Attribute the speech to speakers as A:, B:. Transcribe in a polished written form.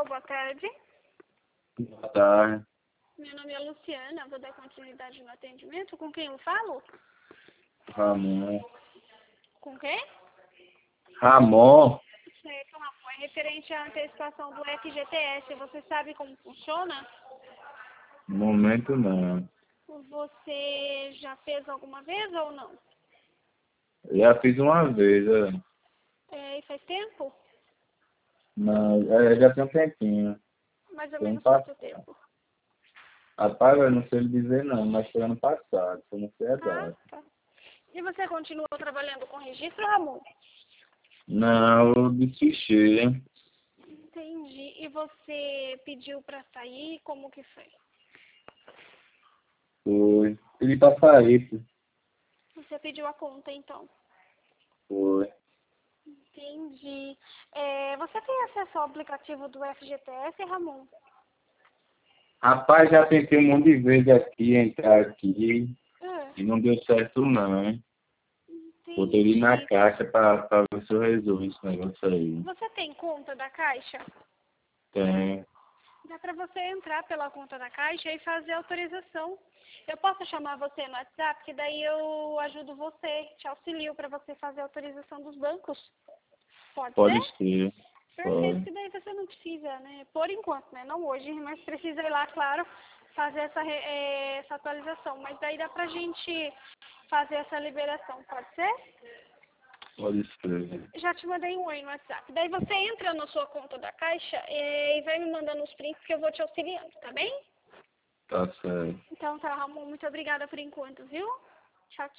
A: boa tarde.
B: Boa tarde.
A: Meu nome é Luciana, vou dar continuidade no atendimento. Com quem eu falo?
B: Ramon.
A: Com quem?
B: Ramon?
A: Certo, Ramon. É referente à antecipação do FGTS. Você sabe como funciona?
B: No momento não.
A: Você já fez alguma vez ou não?
B: Já fiz uma vez,
A: E faz tempo?
B: Não, já tem um tempinho.
A: Mais ou
B: Foi ano
A: menos quanto
B: passado.
A: tempo?
B: Rapaz, eu não sei lhe dizer não, mas foi ano passado, foi não sei a
A: Ah,
B: data.
A: tá. E você continua trabalhando com registro, Ramon?
B: Não, eu desisti, hein?
A: Entendi. E você pediu para sair? Como que foi?
B: Foi. Pedi pra sair, pô.
A: Você pediu a conta, então?
B: Foi.
A: Entendi. Você tem acesso ao aplicativo do FGTS, Ramon?
B: Rapaz, já tentei um monte de vezes aqui, entrar aqui, e
A: É,
B: não deu certo não, hein? Botei ele na
A: entendi.
B: caixa pra ver se eu resolvo esse negócio aí.
A: Você tem conta da Caixa?
B: Tem.
A: Dá para você entrar pela conta da Caixa e fazer a autorização. Eu posso chamar você no WhatsApp, que daí eu ajudo você, te auxilio para você fazer a autorização dos bancos. Pode
B: Pode
A: ser?
B: ser.
A: Perfeito,
B: Pode.
A: que daí você não precisa, né? Por enquanto, né? Não hoje, mas precisa ir lá, claro, fazer essa atualização. Mas daí dá pra gente fazer essa liberação, pode ser?
B: Pode ser.
A: Já te mandei um oi no WhatsApp. Daí você entra na sua conta da Caixa e vai me mandando os prints que eu vou te auxiliando, tá bem?
B: Tá certo.
A: Então tá, Ramon, muito obrigada por enquanto, viu? Tchau, tchau.